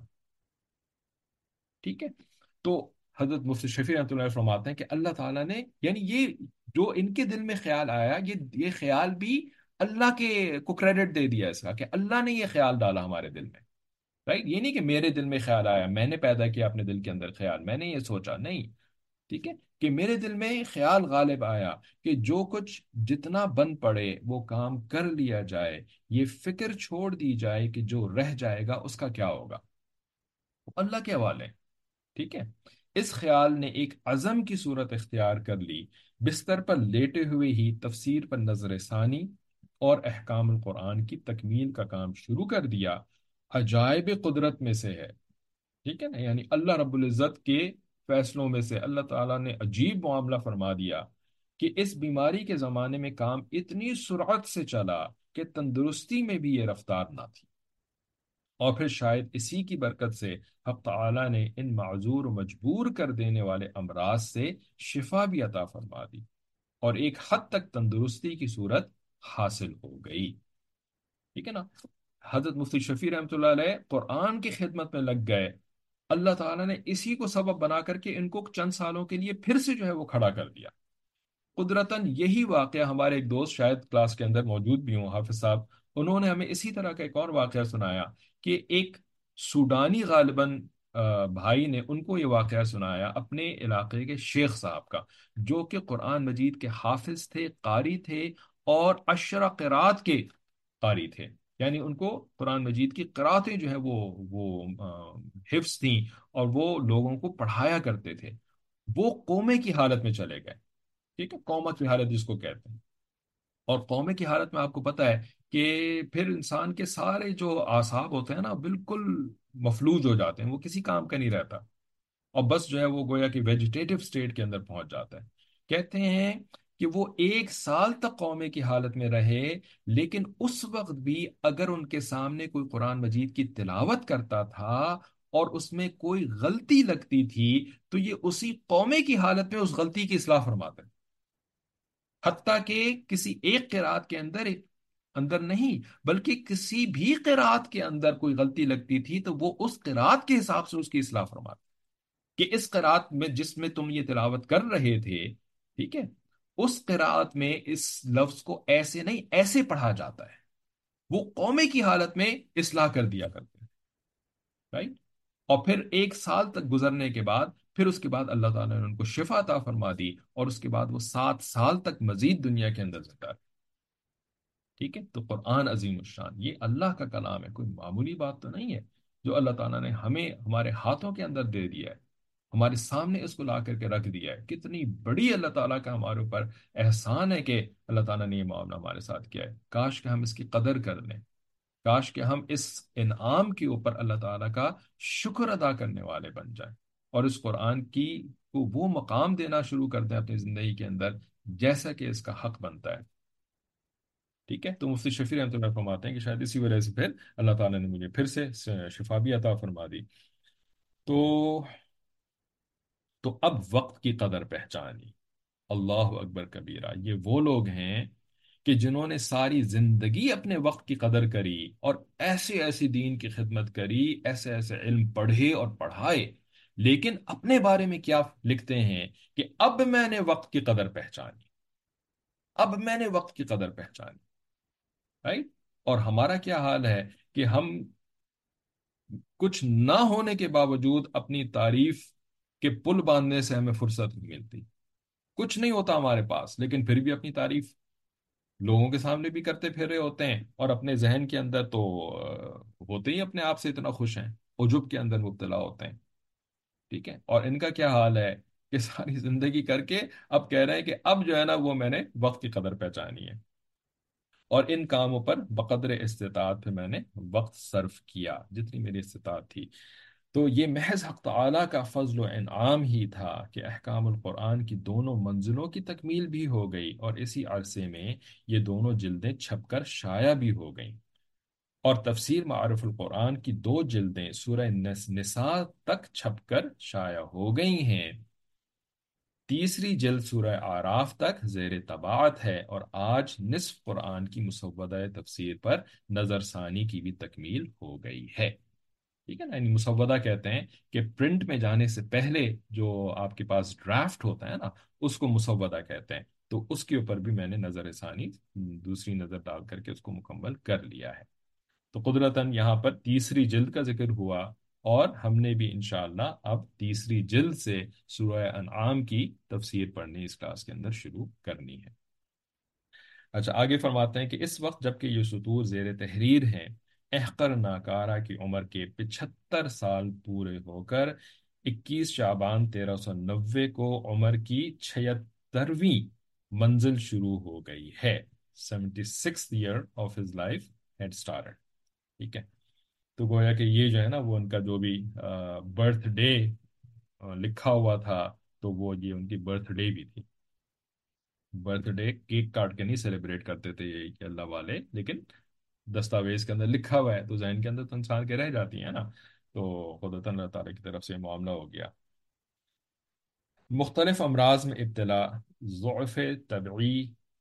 ٹھیک ہے. تو حضرت مفتی شفیع رحمۃ اللہ علیہ فرماتے ہیں کہ اللہ تعالیٰ نے یعنی یہ جو ان کے دل میں خیال آیا، یہ خیال بھی اللہ کے کو کریڈٹ دے دیا اس کا کہ اللہ نے یہ خیال ڈالا ہمارے دل میں. رائٹ. یہ نہیں کہ میرے دل میں خیال آیا، میں نے پیدا کیا اپنے دل کے اندر خیال، میں نے یہ سوچا نہیں. ٹھیک ہے. کہ میرے دل میں خیال غالب آیا کہ جو کچھ جتنا بن پڑے وہ کام کر لیا جائے، یہ فکر چھوڑ دی جائے کہ جو رہ جائے گا اس کا کیا ہوگا، اللہ کے حوالے. ٹھیک ہے. اس خیال نے ایک عزم کی صورت اختیار کر لی. بستر پر لیٹے ہوئے ہی تفسیر پر نظر ثانی اور احکام القرآن کی تکمیل کا کام شروع کر دیا. عجائب قدرت میں سے ہے. ٹھیک ہے نا. یعنی اللہ رب العزت کے فیصلوں میں سے اللہ تعالیٰ نے عجیب معاملہ فرما دیا کہ اس بیماری کے زمانے میں کام اتنی سرعت سے چلا کہ تندرستی میں بھی یہ رفتار نہ تھی. اور پھر شاید اسی کی برکت سے حق تعالی نے ان معذور و مجبور کر دینے والے امراض سے شفا بھی عطا فرما دی اور ایک حد تک تندرستی کی صورت حاصل ہو گئی. ٹھیک ہے نا. حضرت مفتی شفیع رحمۃ اللہ علیہ قرآن کی خدمت میں لگ گئے. اللہ تعالیٰ نے اسی کو سبب بنا کر کے ان کو چند سالوں کے لیے پھر سے جو ہے وہ کھڑا کر دیا. قدرتاً یہی واقعہ ہمارے ایک دوست شاید کلاس کے اندر موجود بھی ہوں، حافظ صاحب، انہوں نے ہمیں اسی طرح کا ایک اور واقعہ سنایا کہ ایک سوڈانی غالباً بھائی نے ان کو یہ واقعہ سنایا اپنے علاقے کے شیخ صاحب کا، جو کہ قرآن مجید کے حافظ تھے، قاری تھے، اور عشرہ قرات کے قاری تھے. یعنی ان کو قرآن مجید کی قراتیں جو ہے وہ حفظ تھیں اور وہ لوگوں کو پڑھایا کرتے تھے. وہ قومے کی حالت میں چلے گئے. ٹھیک ہے. قومت کی حالت جس کو کہتے ہیں. اور قومے کی حالت میں آپ کو پتہ ہے کہ پھر انسان کے سارے جو اعصاب ہوتے ہیں نا بالکل مفلوج ہو جاتے ہیں، وہ کسی کام کا نہیں رہتا، اور بس جو ہے وہ گویا کہ ویجیٹیٹو سٹیٹ کے اندر پہنچ جاتا ہے. کہتے ہیں کہ وہ 1 سال تک قومے کی حالت میں رہے، لیکن اس وقت بھی اگر ان کے سامنے کوئی قرآن مجید کی تلاوت کرتا تھا اور اس میں کوئی غلطی لگتی تھی تو یہ اسی قومے کی حالت میں اس غلطی کی اصلاح فرماتے، حتیٰ کہ کسی ایک قرآت کے اندر اندر نہیں بلکہ کسی بھی قرآت کے اندر کوئی غلطی لگتی تھی تو وہ اس قرآت کے حساب سے اس کی اصلاح فرماتے کہ اس قرآت میں جس میں تم یہ تلاوت کر رہے تھے، ٹھیک ہے، اس قرآت میں اس لفظ کو ایسے نہیں ایسے پڑھا جاتا ہے. وہ قومے کی حالت میں اصلاح کر دیا کرتے ہیں. رائٹ. اور پھر 1 سال تک گزرنے کے بعد پھر اس کے بعد اللہ تعالیٰ نے ان کو شفا عطا فرما دی اور اس کے بعد وہ 7 سال تک مزید دنیا کے اندر زندہ رہے. ٹھیک ہے. تو قرآن عظیم الشان یہ اللہ کا کلام ہے، کوئی معمولی بات تو نہیں ہے جو اللہ تعالیٰ نے ہمیں ہمارے ہاتھوں کے اندر دے دیا ہے، ہمارے سامنے اس کو لا کر کے رکھ دیا ہے. کتنی بڑی اللہ تعالیٰ کا ہمارے اوپر احسان ہے کہ اللہ تعالیٰ نے یہ معاملہ ہمارے ساتھ کیا ہے. کاش کہ ہم اس کی قدر کر لیں، کاش کہ ہم اس انعام کے اوپر اللہ تعالیٰ کا شکر ادا کرنے والے بن جائیں اور اس قرآن کی کو وہ مقام دینا شروع کر دیں اپنی زندگی کے اندر جیسا کہ اس کا حق بنتا ہے. ٹھیک ہے. تو مفتی شفیع رحمۃ اللہ فرماتے ہیں کہ شاید اسی وجہ سے پھر اللہ تعالیٰ نے مجھے پھر سے شفا بھی عطا فرما دی. تو اب وقت کی قدر پہچانی. اللہ اکبر کبیرہ. یہ وہ لوگ ہیں کہ جنہوں نے ساری زندگی اپنے وقت کی قدر کری اور ایسے ایسے دین کی خدمت کری، ایسے ایسے علم پڑھے اور پڑھائے، لیکن اپنے بارے میں کیا لکھتے ہیں کہ اب میں نے وقت کی قدر پہچانی، اب میں نے وقت کی قدر پہچانی، رائٹ؟ اور ہمارا کیا حال ہے کہ ہم کچھ نہ ہونے کے باوجود اپنی تعریف کے پل باندھنے سے ہمیں فرصت نہیں ملتی، کچھ نہیں ہوتا ہمارے پاس لیکن پھر بھی اپنی تعریف لوگوں کے سامنے بھی کرتے پھر رہے ہوتے ہیں، اور اپنے ذہن کے اندر تو ہوتے ہی اپنے آپ سے اتنا خوش ہیں، عجب کے اندر مبتلا ہوتے ہیں، ٹھیک ہے؟ اور ان کا کیا حال ہے کہ ساری زندگی کر کے اب کہہ رہے ہیں کہ اب جو ہے نا وہ میں نے وقت کی قدر پہچانی ہے، اور ان کاموں پر بقدر استطاعت پہ میں نے وقت صرف کیا جتنی میری استطاعت تھی۔ تو یہ محض حق تعالی کا فضل و انعام ہی تھا کہ احکام القرآن کی دونوں منزلوں کی تکمیل بھی ہو گئی، اور اسی عرصے میں یہ دونوں جلدیں چھپ کر شائع بھی ہو گئیں، اور تفسیر معارف القرآن کی دو جلدیں سورہ نساء تک چھپ کر شائع ہو گئی ہیں، تیسری جلد سورہ آراف تک زیر طباعت ہے، اور آج نصف قرآن کی مسودہ تفسیر پر نظر ثانی کی بھی تکمیل ہو گئی ہے، ٹھیک ہے نا؟ یعنی مسودہ کہتے ہیں کہ پرنٹ میں جانے سے پہلے جو آپ کے پاس ڈرافٹ ہوتا ہے نا، اس کو مسودہ کہتے ہیں، تو اس کے اوپر بھی میں نے نظر ثانی دوسری نظر ڈال کر کے اس کو مکمل کر لیا ہے۔ تو قدرتاً یہاں پر تیسری جلد کا ذکر ہوا، اور ہم نے بھی انشاءاللہ اب تیسری جلد سے سورہ انعام کی تفسیر پڑھنی اس کلاس کے اندر شروع کرنی ہے۔ اچھا، آگے فرماتے ہیں کہ اس وقت جبکہ یہ سطور زیر تحریر ہیں، احقر ناکارہ کی عمر کے 75 سال پورے ہو کر 21 شعبان 1390 کو عمر کی 76ویں منزل شروع ہو گئی ہے۔ 76th year of his life had started، ٹھیک ہے؟ تو گویا کہ یہ جو ہے نا وہ ان کا جو بھی برتھ ڈے لکھا ہوا تھا، تو وہ یہ ان کی برتھ ڈے بھی تھی۔ برتھ ڈے کیک کاٹ کے نہیں سیلیبریٹ کرتے تھے یہ کہ اللہ والے، لیکن دستاویز کے اندر لکھا ہوا ہے تو ذہن کے اندر تو انسان کے رہ جاتی ہیں نا، تو قدرتاً اللہ تعالیٰ کی طرف سے معاملہ ہو گیا۔ مختلف امراض میں ابتلا، ضعف طبعی،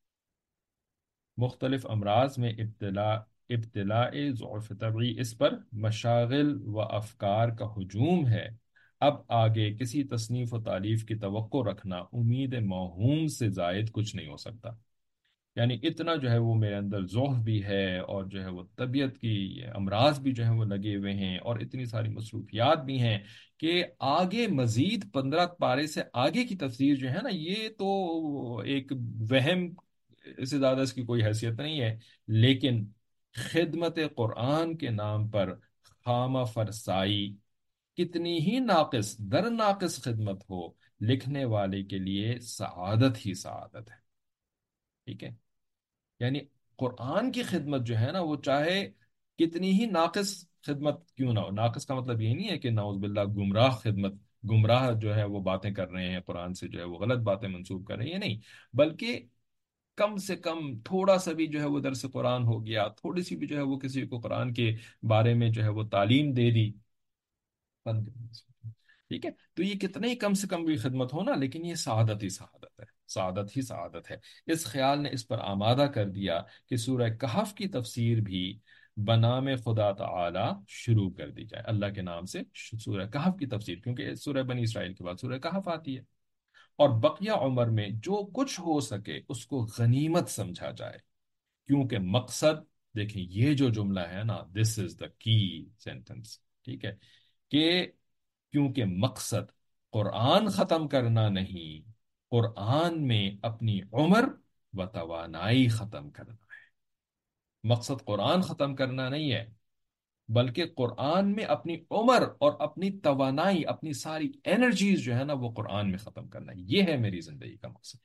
مختلف امراض میں ابتلاء ضعف طبعی، اس پر مشاغل و افکار کا ہجوم ہے، اب آگے کسی تصنیف و تالیف کی توقع رکھنا امید موہوم سے زائد کچھ نہیں ہو سکتا۔ یعنی اتنا جو ہے وہ میرے اندر ذوق بھی ہے، اور جو ہے وہ طبیعت کی امراض بھی جو ہے وہ لگے ہوئے ہیں، اور اتنی ساری مصروفیات بھی ہیں کہ آگے مزید 15 پارے سے آگے کی تفسیر جو ہے نا، یہ تو ایک وہم، اس سے زیادہ اس کی کوئی حیثیت نہیں ہے، لیکن خدمت قرآن کے نام پر خامہ فرسائی کتنی ہی ناقص در ناقص خدمت ہو، لکھنے والے کے لیے سعادت ہی سعادت ہے، ٹھیک ہے؟ یعنی قرآن کی خدمت جو ہے نا، وہ چاہے کتنی ہی ناقص خدمت کیوں نہ ہو، ناقص کا مطلب یہ نہیں ہے کہ نعوذ باللہ گمراہ خدمت، گمراہ جو ہے وہ باتیں کر رہے ہیں قرآن سے، جو ہے وہ غلط باتیں منسوب کر رہے ہیں، یہ نہیں، بلکہ کم سے کم تھوڑا سا بھی جو ہے وہ درس قرآن ہو گیا، تھوڑی سی بھی جو ہے وہ کسی کو قرآن کے بارے میں جو ہے وہ تعلیم دے دی، بند کر- ٹھیک ہے؟ تو یہ کتنے ہی کم سے کم بھی خدمت ہو نا، لیکن یہ سعادت ہی سعادت ہے، سعادت ہی سعادت ہے۔ اس خیال نے اس پر آمادہ کر دیا کہ سورہ کہف کی تفسیر بھی بنام خدا تعالی شروع کر دی جائے، اللہ کے نام سے سورہ کہف کی تفسیر، کیونکہ سورہ بنی اسرائیل کے بعد سورہ کہف آتی ہے، اور بقیہ عمر میں جو کچھ ہو سکے اس کو غنیمت سمجھا جائے، کیونکہ مقصد، دیکھیں یہ جو جملہ ہے نا، دس از دا کی سینٹنس، ٹھیک ہے؟ کہ کیونکہ مقصد قرآن ختم کرنا نہیں، قرآن میں اپنی عمر و توانائی ختم کرنا ہے۔ مقصد قرآن ختم کرنا نہیں ہے، بلکہ قرآن میں اپنی عمر اور اپنی توانائی، اپنی ساری انرجیز جو ہے نا وہ قرآن میں ختم کرنا ہے، یہ ہے میری زندگی کا مقصد۔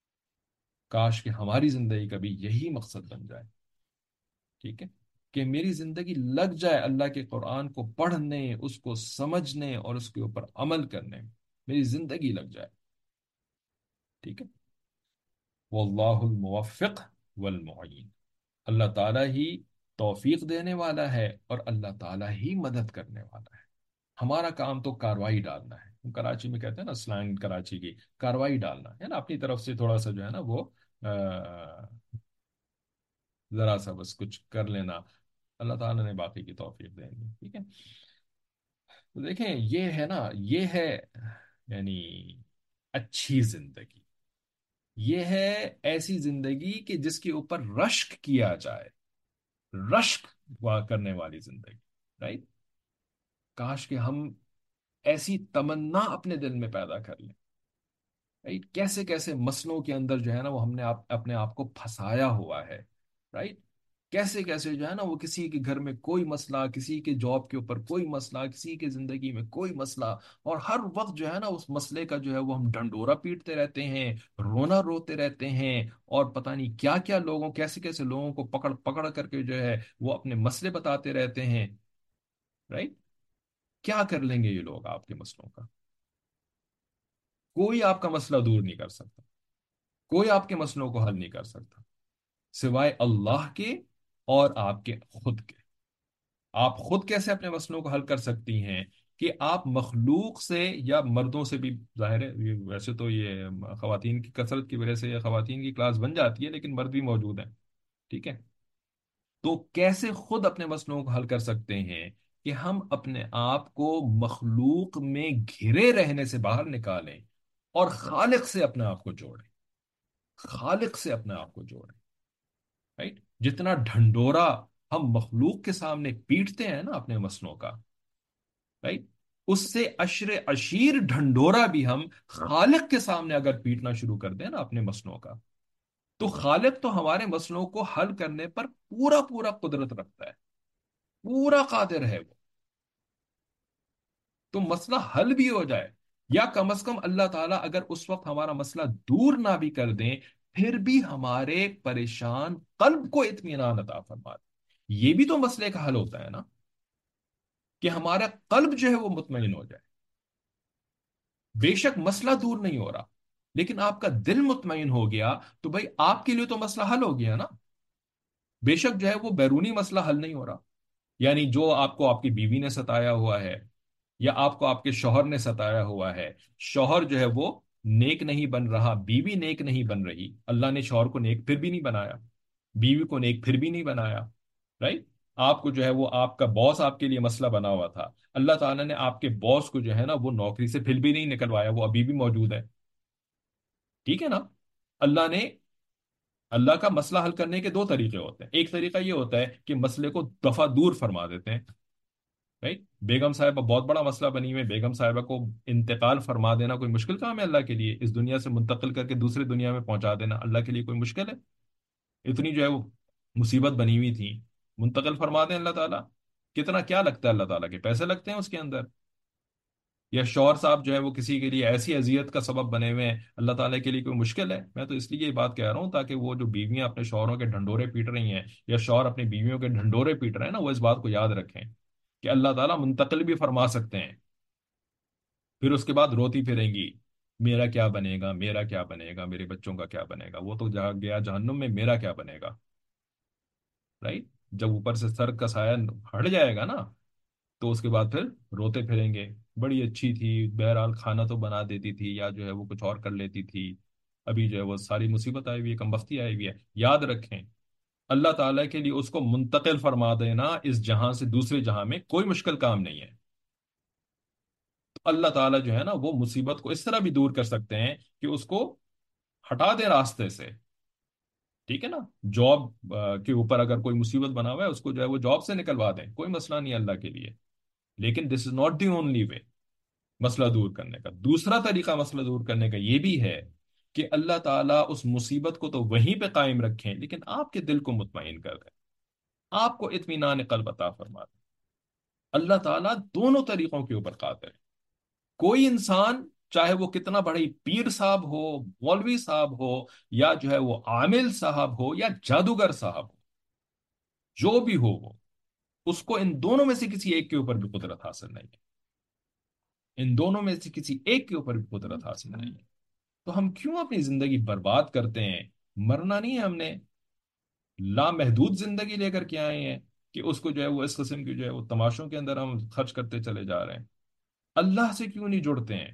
کاش کہ ہماری زندگی کا بھی یہی مقصد بن جائے، ٹھیک ہے؟ کہ میری زندگی لگ جائے اللہ کے قرآن کو پڑھنے، اس کو سمجھنے اور اس کے اوپر عمل کرنے میں، میری زندگی لگ جائے، ٹھیک ہے؟ واللہ الموفق والمعین، اللہ تعالیٰ ہی توفیق دینے والا ہے، اور اللہ تعالیٰ ہی مدد کرنے والا ہے۔ ہمارا کام تو کاروائی ڈالنا ہے، ہم کراچی میں کہتے ہیں نا، سلینگ کراچی کی، کاروائی ڈالنا ہے نا، اپنی طرف سے تھوڑا سا جو ہے نا وہ ذرا سا بس کچھ کر لینا، اللہ تعالیٰ نے باقی کی توفیق دینی ہے، ٹھیک ہے؟ تو دیکھیں یہ ہے نا، یہ ہے یعنی اچھی زندگی، یہ ہے ایسی زندگی کہ جس کے اوپر رشک کیا جائے، رشک کرنے والی زندگی، رائٹ؟ کاش کہ ہم ایسی تمنا اپنے دل میں پیدا کر لیں، رائٹ؟ کیسے کیسے مسئلوں کے اندر جو ہے نا وہ ہم نے اپنے آپ کو پھنسایا ہوا ہے، رائٹ؟ کیسے کیسے جو ہے نا وہ کسی کے گھر میں کوئی مسئلہ، کسی کے جاب کے اوپر کوئی مسئلہ، کسی کے زندگی میں کوئی مسئلہ، اور ہر وقت جو ہے نا اس مسئلے کا جو ہے وہ ہم ڈنڈورا پیٹتے رہتے ہیں، رونا روتے رہتے ہیں، اور پتہ نہیں کیا کیا لوگوں، کیسے کیسے لوگوں کو پکڑ پکڑ کر کے جو ہے وہ اپنے مسئلے بتاتے رہتے ہیں، رائٹ؟ کیا کر لیں گے یہ لوگ آپ کے مسئلوں کا؟ کوئی آپ کا مسئلہ دور نہیں کر سکتا، کوئی آپ کے مسئلوں کو حل نہیں کر سکتا سوائے اللہ کے اور آپ کے خود کے۔ آپ خود کیسے اپنے مسئلوں کو حل کر سکتی ہیں؟ کہ آپ مخلوق سے یا مردوں سے بھی، ظاہر ہے ویسے تو یہ خواتین کی کثرت کی وجہ سے یہ خواتین کی کلاس بن جاتی ہے، لیکن مرد بھی موجود ہیں، ٹھیک ہے؟ تو کیسے خود اپنے مسئلوں کو حل کر سکتے ہیں؟ کہ ہم اپنے آپ کو مخلوق میں گھرے رہنے سے باہر نکالیں اور خالق سے اپنے آپ کو جوڑیں، خالق سے اپنے آپ کو جوڑیں، رائٹ؟ جتنا ڈھنڈورا ہم مخلوق کے سامنے پیٹتے ہیں نا اپنے مسئلوں کا، رائٹ، اس سے اشر اشیر ڈھنڈورا بھی ہم خالق کے سامنے اگر پیٹنا شروع کر دیں نا اپنے مسئلوں کا، تو خالق تو ہمارے مسئلوں کو حل کرنے پر پورا پورا قدرت رکھتا ہے، پورا قادر ہے وہ، تو مسئلہ حل بھی ہو جائے، یا کم از کم اللہ تعالیٰ اگر اس وقت ہمارا مسئلہ دور نہ بھی کر دیں، پھر بھی ہمارے پریشان قلب کو اطمینان عطا فرما دیں۔ یہ بھی تو مسئلے کا حل ہوتا ہے نا، کہ ہمارا قلب جو ہے وہ مطمئن ہو جائے۔ بے شک مسئلہ دور نہیں ہو رہا، لیکن آپ کا دل مطمئن ہو گیا، تو بھائی آپ کے لیے تو مسئلہ حل ہو گیا نا۔ بے شک جو ہے وہ بیرونی مسئلہ حل نہیں ہو رہا، یعنی جو آپ کو آپ کی بیوی نے ستایا ہوا ہے، یا آپ کو آپ کے شوہر نے ستایا ہوا ہے، شوہر جو ہے وہ نیک نہیں بن رہا، بیوی نیک نہیں بن رہی، اللہ نے شوہر کو نیک پھر بھی نہیں بنایا، بیوی کو نیک پھر بھی نہیں بنایا، رائٹ؟ آپ کو جو ہے وہ آپ کا باس آپ کے لیے مسئلہ بنا ہوا تھا، اللہ تعالیٰ نے آپ کے باس کو جو ہے نا وہ نوکری سے پھر بھی نہیں نکلوایا، وہ ابھی بھی موجود ہے، ٹھیک ہے نا؟ اللہ نے، اللہ کا مسئلہ حل کرنے کے دو طریقے ہوتے ہیں، ایک طریقہ یہ ہوتا ہے کہ مسئلے کو دفع دور فرما دیتے ہیں، رائٹ؟ بیگم صاحبہ بہت بڑا مسئلہ بنی ہوئی ہے، بیگم صاحبہ کو انتقال فرما دینا کوئی مشکل کام ہے اللہ کے لیے؟ اس دنیا سے منتقل کر کے دوسری دنیا میں پہنچا دینا اللہ کے لیے کوئی مشکل ہے؟ اتنی جو ہے وہ مصیبت بنی ہوئی تھی، منتقل فرما دیں اللہ تعالیٰ؟ کتنا کیا لگتا ہے اللہ تعالیٰ کے پیسے لگتے ہیں اس کے اندر؟ یا شوہر صاحب جو ہے وہ کسی کے لیے ایسی اذیت کا سبب بنے ہوئے ہیں، اللہ تعالیٰ کے لیے کوئی مشکل ہے؟ میں تو اس لیے یہ بات کہہ رہا ہوں تاکہ وہ جو بیویاں اپنے شوہروں کے ڈھنڈورے پیٹ رہی ہیں، یا شوہر اپنی بیویوں کے ڈھنڈورے پیٹ رہے ہیں نا، وہ اس بات کو یاد رکھیں کہ اللہ تعالیٰ منتقل بھی فرما سکتے ہیں، پھر اس کے بعد روتی پھریں گی، میرا کیا بنے گا، میرا کیا بنے گا، میرے بچوں کا کیا بنے گا، وہ تو جا گیا جہنم میں، میرا کیا بنے گا، رائٹ؟ جب اوپر سے سر کا سایہ ہٹ جائے گا نا، تو اس کے بعد پھر روتے پھریں گے، بڑی اچھی تھی، بہرحال کھانا تو بنا دیتی تھی، یا جو ہے وہ کچھ اور کر لیتی تھی، ابھی جو ہے وہ ساری مصیبت آئی ہوئی ہے، کم بختی آئی ہوئی ہے۔ یاد رکھیں، اللہ تعالیٰ کے لیے اس کو منتقل فرما دینا اس جہاں سے دوسرے جہاں میں کوئی مشکل کام نہیں ہے۔ تو اللہ تعالیٰ جو ہے نا وہ مصیبت کو اس طرح بھی دور کر سکتے ہیں کہ اس کو ہٹا دے راستے سے، ٹھیک ہے نا؟ جاب کے اوپر اگر کوئی مصیبت بنا ہوا ہے، اس کو جو ہے وہ جاب سے نکلوا دیں، کوئی مسئلہ نہیں ہے اللہ کے لیے، لیکن دس is not the only way مسئلہ دور کرنے کا۔ دوسرا طریقہ مسئلہ دور کرنے کا یہ بھی ہے کہ اللہ تعالیٰ اس مصیبت کو تو وہیں پہ قائم رکھیں، لیکن آپ کے دل کو مطمئن کر دیں، آپ کو اطمینان قلب عطا فرما دیں۔ اللہ تعالیٰ دونوں طریقوں کے اوپر قادر ہے۔ کوئی انسان چاہے وہ کتنا بڑی پیر صاحب ہو، مولوی صاحب ہو، یا جو ہے وہ عامل صاحب ہو، یا جادوگر صاحب ہو، جو بھی ہو وہ، اس کو ان دونوں میں سے کسی ایک کے اوپر بھی قدرت حاصل نہیں ہے، ان دونوں میں سے کسی ایک کے اوپر بھی قدرت حاصل نہیں ہے۔ تو ہم کیوں اپنی زندگی برباد کرتے ہیں؟ مرنا نہیں ہے ہم نے، لامحدود زندگی لے کر کے آئے ہیں کہ اس کو جو ہے وہ اس قسم کی جو ہے وہ تماشوں کے اندر ہم خرچ کرتے چلے جا رہے ہیں؟ اللہ سے کیوں نہیں جڑتے ہیں؟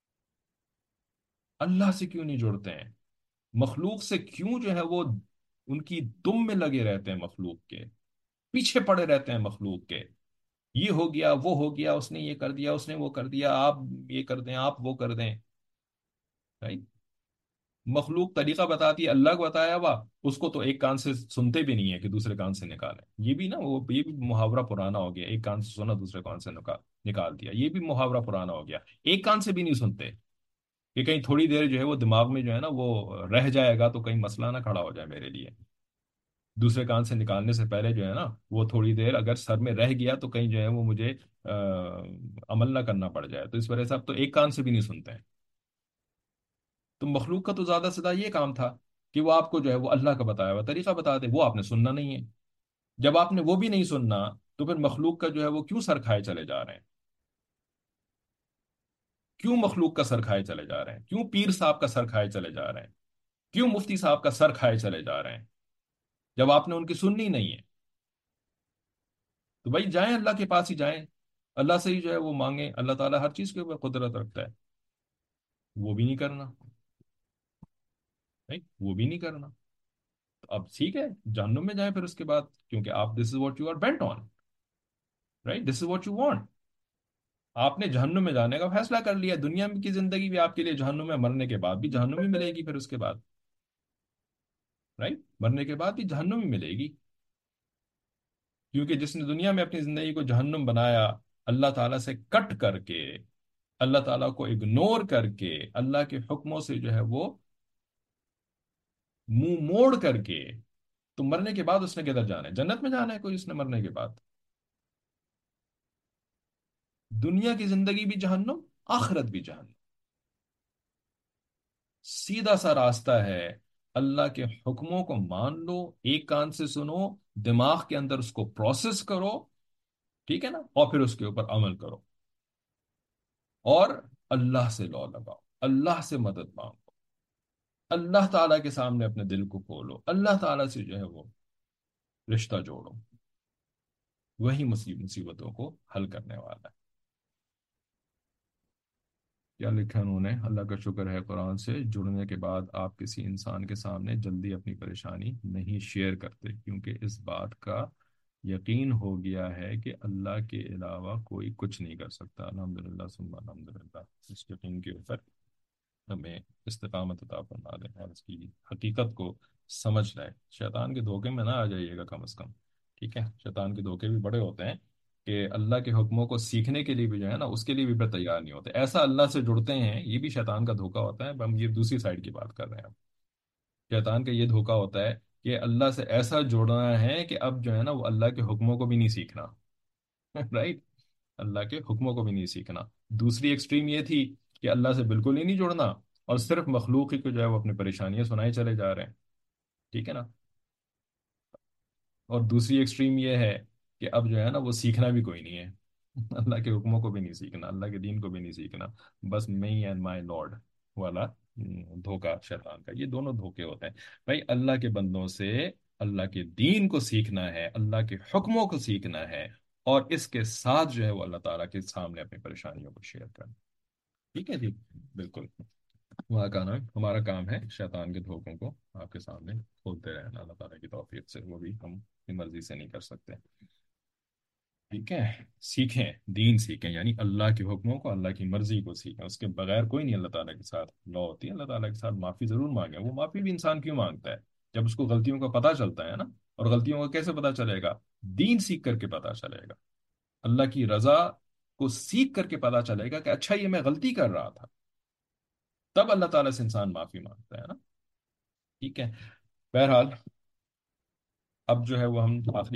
اللہ سے کیوں نہیں جڑتے ہیں؟ مخلوق سے کیوں جو ہے وہ ان کی دم میں لگے رہتے ہیں، مخلوق کے پیچھے پڑے رہتے ہیں، مخلوق کے؟ یہ ہو گیا وہ ہو گیا، اس نے یہ کر دیا اس نے وہ کر دیا، آپ یہ کر دیں آپ وہ کر دیں. Right؟ مخلوق طریقہ بتاتی ہے، اللہ کو بتایا ہوا، اس کو تو ایک کان سے سنتے بھی نہیں ہے کہ دوسرے کان سے نکالیں. یہ بھی نا وہ یہ بھی محاورہ پرانا ہو گیا، ایک کان سے سنا دوسرے کان سے نکال دیا، یہ بھی محاورہ پرانا ہو گیا. ایک کان سے بھی نہیں سنتے کہ کہیں تھوڑی دیر جو ہے وہ دماغ میں جو ہے نا وہ رہ جائے گا تو کہیں مسئلہ نہ کھڑا ہو جائے میرے لیے. دوسرے کان سے نکالنے سے پہلے جو ہے نا وہ تھوڑی دیر اگر سر میں رہ گیا تو کہیں جو ہے وہ مجھے عمل نہ کرنا پڑ جائے، تو اس وجہ سے اب تو ایک کان سے بھی نہیں سنتے ہیں. تو مخلوق کا تو زیادہ سے زیادہ یہ کام تھا کہ وہ آپ کو جو ہے وہ اللہ کا بتایا ہوا طریقہ بتا دے، وہ آپ نے سننا نہیں ہے. جب آپ نے وہ بھی نہیں سننا تو پھر مخلوق کا جو ہے وہ کیوں سر کھائے چلے جا رہے ہیں؟ کیوں مخلوق کا سر کھائے چلے جا رہے ہیں؟ کیوں پیر صاحب کا سر کھائے چلے جا رہے ہیں؟ کیوں مفتی صاحب کا سر کھائے چلے جا رہے ہیں جب آپ نے ان کی سننی نہیں ہے؟ تو بھائی جائیں اللہ کے پاس ہی جائیں، اللہ سے ہی جو ہے وہ مانگیں. اللہ تعالیٰ ہر چیز کے اوپر قدرت رکھتا ہے. وہ بھی نہیں کرنا. نہیں وہ بھی نہیں کرنا. تو اب ٹھیک ہے، جہنم میں جائیں پھر اس کے بعد، کیونکہ آپ this is what you are bent on, right, this is what you want. آپ نے جہنم میں جانے کا فیصلہ کر لیا، دنیا کی زندگی بھی آپ کے لیے جہنم میں، مرنے کے بعد بھی جہنم ہی ملے گی پھر اس کے بعد. رائٹ، مرنے کے بعد بھی جہنم ہی ملے گی. کیونکہ جس نے دنیا میں اپنی زندگی کو جہنم بنایا، اللہ تعالیٰ سے کٹ کر کے، اللہ تعالیٰ کو اگنور کر کے، اللہ کے حکموں سے جو ہے وہ منہ موڑ کر کے، تو مرنے کے بعد اس نے کدھر جانا ہے؟ جنت میں جانا ہے کوئی اس نے مرنے کے بعد؟ دنیا کی زندگی بھی جہنم، آخرت بھی جہنم. سیدھا سا راستہ ہے، اللہ کے حکموں کو مان لو، ایک کان سے سنو، دماغ کے اندر اس کو پروسیس کرو، ٹھیک ہے نا، اور پھر اس کے اوپر عمل کرو. اور اللہ سے لو لگاؤ، اللہ سے مدد مانگو، اللہ تعالیٰ کے سامنے اپنے دل کو کھولو، اللہ تعالیٰ سے جو ہے وہ رشتہ جوڑو. وہی مصیبتوں کو حل کرنے والا ہے. کیا لکھا انہوں نے؟ اللہ کا شکر ہے قرآن سے جڑنے کے بعد آپ کسی انسان کے سامنے جلدی اپنی پریشانی نہیں شیئر کرتے، کیونکہ اس بات کا یقین ہو گیا ہے کہ اللہ کے علاوہ کوئی کچھ نہیں کر سکتا. الحمدللہ ثم الحمدللہ. اس یقین کے اوپر ہمیں استقامت عطا فرما دیں اور اس کی حقیقت کو سمجھ لیں. شیطان کے دھوکے میں نہ آ جائیے گا کم از کم. ٹھیک ہے، شیطان کے دھوکے بھی بڑے ہوتے ہیں کہ اللہ کے حکموں کو سیکھنے کے لیے بھی جو ہے نا اس کے لیے بھی بڑے تیار نہیں ہوتے. ایسا اللہ سے جڑتے ہیں، یہ بھی شیطان کا دھوکا ہوتا ہے. ہم یہ دوسری سائڈ کی بات کر رہے ہیں. شیطان کا یہ دھوکا ہوتا ہے کہ اللہ سے ایسا جوڑنا ہے کہ اب جو ہے نا وہ اللہ کے حکموں کو بھی نہیں سیکھنا. رائٹ، اللہ کے حکموں کو بھی نہیں سیکھنا. دوسری ایکسٹریم یہ تھی کہ اللہ سے بالکل ہی نہیں جڑنا اور صرف مخلوق ہی کو جو ہے وہ اپنی پریشانیاں سنائے چلے جا رہے ہیں. ٹھیک ہے نا. اور دوسری ایکسٹریم یہ ہے کہ اب جو ہے نا وہ سیکھنا بھی کوئی نہیں ہے. اللہ کے حکموں کو بھی نہیں سیکھنا، اللہ کے دین کو بھی نہیں سیکھنا، بس می اینڈ مائی لارڈ والا دھوکا شیطان کا. یہ دونوں دھوکے ہوتے ہیں. بھائی اللہ کے بندوں سے اللہ کے دین کو سیکھنا ہے، اللہ کے حکموں کو سیکھنا ہے، اور اس کے ساتھ جو ہے وہ اللہ تعالیٰ کے سامنے اپنی پریشانیوں کو شیئر کرنا. ٹھیک ہے جی، بالکل. ہمارا کام ہے شیطان کے دھوکوں کو آپ کے سامنے کھولتے رہنا اللہ تعالیٰ کی توفیق سے. وہ بھی ہم اپنی مرضی سے نہیں کر سکتے. ٹھیک ہے، سیکھیں دین، سیکھیں یعنی اللہ کے حکموں کو، اللہ کی مرضی کو سیکھیں. اس کے بغیر کوئی نہیں اللہ تعالیٰ کے ساتھ لا ہوتی ہے. اللہ تعالیٰ کے ساتھ معافی ضرور مانگیں. وہ معافی بھی انسان کیوں مانگتا ہے؟ جب اس کو غلطیوں کا پتہ چلتا ہے نا. اور غلطیوں کا کیسے پتہ چلے گا؟ دین سیکھ کر کے پتہ چلے گا. اللہ کی رضا کو سیکھ کر کے پتہ چلے گا کہ اچھا یہ میں غلطی کر رہا تھا. تب اللہ تعالیٰ سے انسان معافی مانگتا ہے نا. ٹھیک ہے، بہرحال اب جو ہے وہ ہم آخری